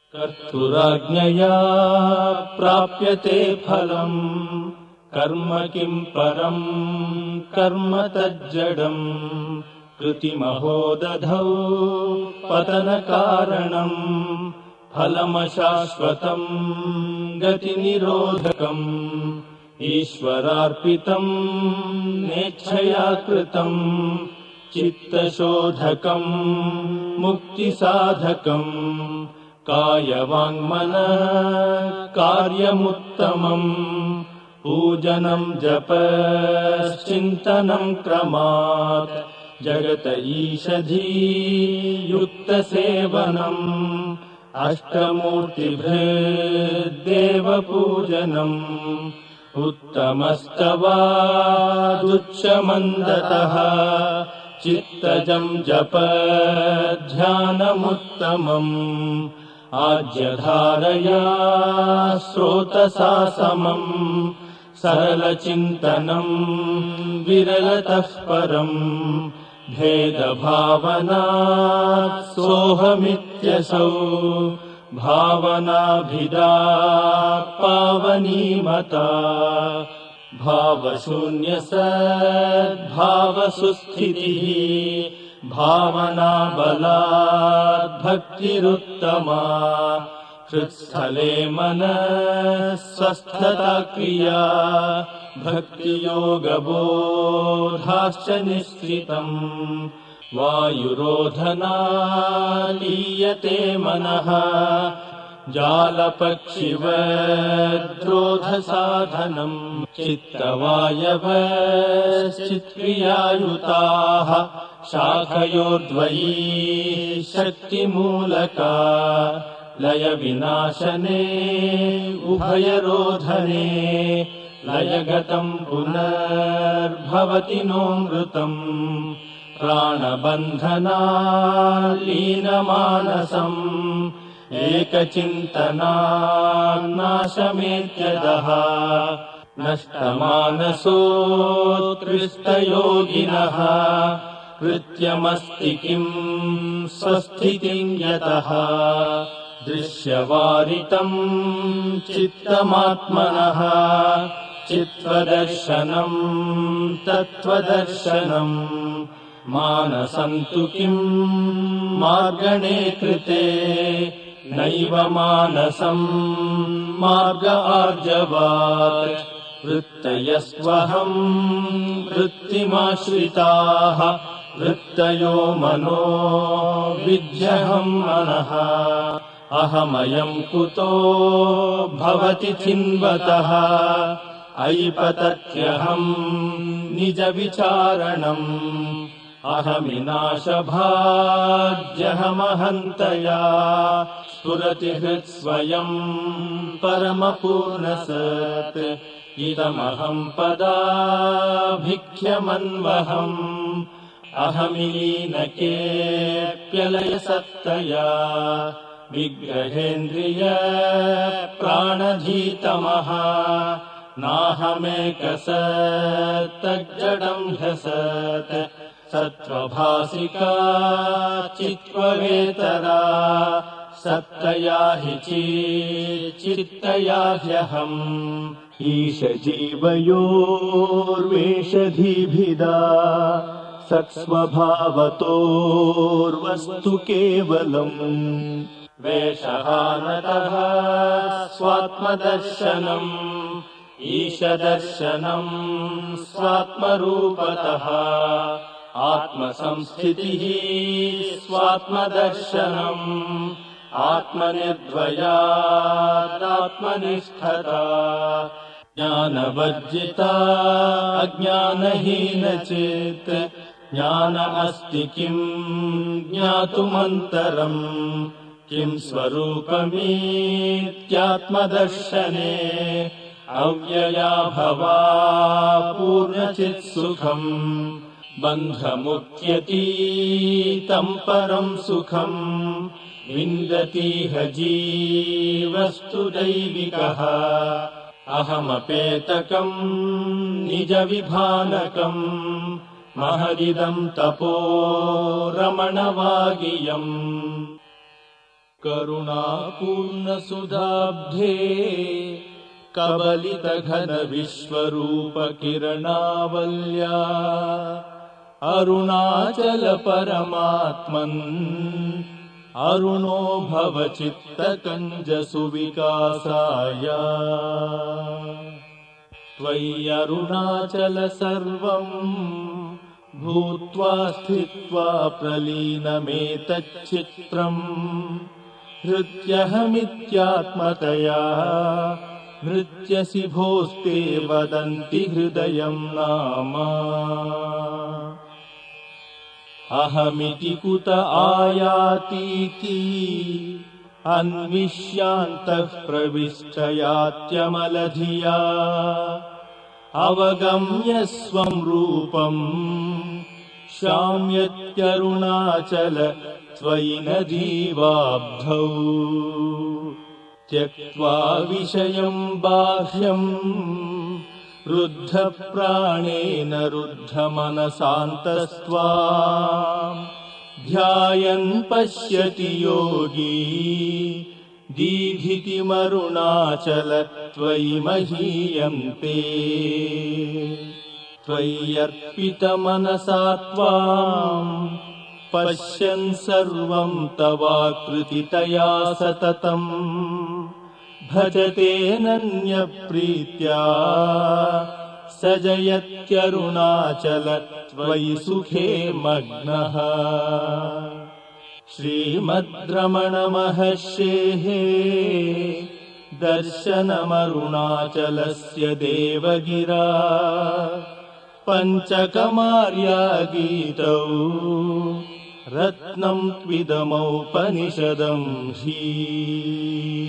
कर्तुराज्ञया प्राप्यते फलम् कर्म किम् परम् कर्म तज्जडम् कृतिमहो दधौ पतनकारणम् फलमशाश्वतम् गतिनिरोधकम् ईश्वरार्पितम् नेच्छया कृतम् चित्तशोधकम् मुक्तिसाधकम् कायवाङ्मनः कार्यमुत्तमम् पूजनम् जपश्चिन्तनम् क्रमात् जगत ईषधीयुक्तसेवनम् अष्टमूर्तिभृद्देवपूजनम् उत्तमस्तवादुच्चमन्दतः चित्तजम् जपध्यानमुत्तमम् आज्यधारया स्रोतसा समम् सरलचिन्तनम् विरलतः परम् भेदभावनात् सोऽहमित्यसौ भावनाभिदा पावनीमता भावशून्यसद्भावसुस्थितिः भावनाबलात् भक्तिरुत्तमा हृत्स्थले मनः स्वस्थता क्रिया भक्तियोगबोधाश्च निश्चितम् वायुरोधनालीयते मनः जालपक्षिवद्रोधसाधनम् चित्तवायवश्चित्क्रियायुताः शाखयोर्द्वयी शक्तिमूलका लयविनाशने उभयरोधने लयगतम् पुनर्भवति नोऽमृतम् प्राणबन्धनालीनमानसम् एकचिन्तनान्नाशमेत्यदः नष्टमानसोत्कृष्टयोगिनः कृत्यमस्ति किम् स्वस्थितिम् यतः दृश्यवारितम् चित्तमात्मनः चित्त्वदर्शनम् तत्त्वदर्शनम् मानसन्तु किम् मार्गणे कृते नैव मानसम् मार्ग आर्जवात् वृत्तयस्त्वहम् वृत्तिमाश्रिताः वृत्तयो मनो विद्यहम् मनः अहमयम् कुतो भवति चिन्वतः ऐपतत्यहम् निजविचारणम् अहमिनाशभाज्यहमहन्तया स्फुरति हृत्स्वयम् परमपूर्णसत् इदमहम् पदाभिख्यमन्वहम् अहमीनकेऽप्यलयसत्तया विग्रहेन्द्रिय प्राणधीतमः नाहमेकसत्तज्जडम् ह्यसत् सत्त्वभासिका चित्त्ववेतरा सत्तया हि चित्तया ह्यहम् ईशजीवयोर्वेषधीभिदा सत्स्वभावतोर्वस्तु केवलम् वेषहानतः स्वात्मदर्शनम् ईशदर्शनम् स्वात्मरूपतः आत्मसंस्थितिः स्वात्मदर्शनम् आत्मनिर्द्वयादात्मनिष्ठता ज्ञानवर्जिता अज्ञानहीनचेत् ज्ञान अस्ति किम् ज्ञातुमन्तरम् किम् स्वरूपमीत्यात्मदर्शने अव्यया भवा पूर्णचित्सुखम् बन्धमुक्त्यतीतम् परम् सुखम् विन्दतीह जीवस्तु दैविकः अहमपेतकम् निजविभानकम् महदिदम् तपो रमणवागियम् करुणापूर्णसुधाब्धे कबलितघनविश्वरूपकिरणावल्या अरुणाचलपरमात्मन् अरुणो भवचित्तकञ्जसुविकासाय त्वय्यरुणाचल सर्वम् भूत्वा स्थित्वा प्रलीनमेतच्चित्रम् हृत्यहमित्यात्मतया नृत्यसि भोस्ते वदन्ति हृदयम् नाम अहमिति कुत आयातीति अन्विष्यान्तः प्रविष्टयात्यमलधिया अवगम्य स्वम् रूपम् शाम्यत्यरुणाचल त्वयि नदीवाब्धौ त्यक्त्वा विषयम् बाह्यम् रुद्धप्राणेन रुद्धमनसान्तस्त्वाम् ध्यायन् पश्यति योगी दीधितिमरुणाचल त्वयि महीयन्ते त्वय्यर्पितमनसा त्वाम् पश्यन् सर्वम् तवाकृतितया सततम् भजतेऽनन्यप्रीत्या स जयत्यरुणाचल त्वयि सुखे मग्नः श्रीमद्रमण महर्षेः दर्शनमरुणाचलस्य देवगिरा पञ्चकमार्या गीतौ रत्नम् त्विदमौपनिषदम् हि।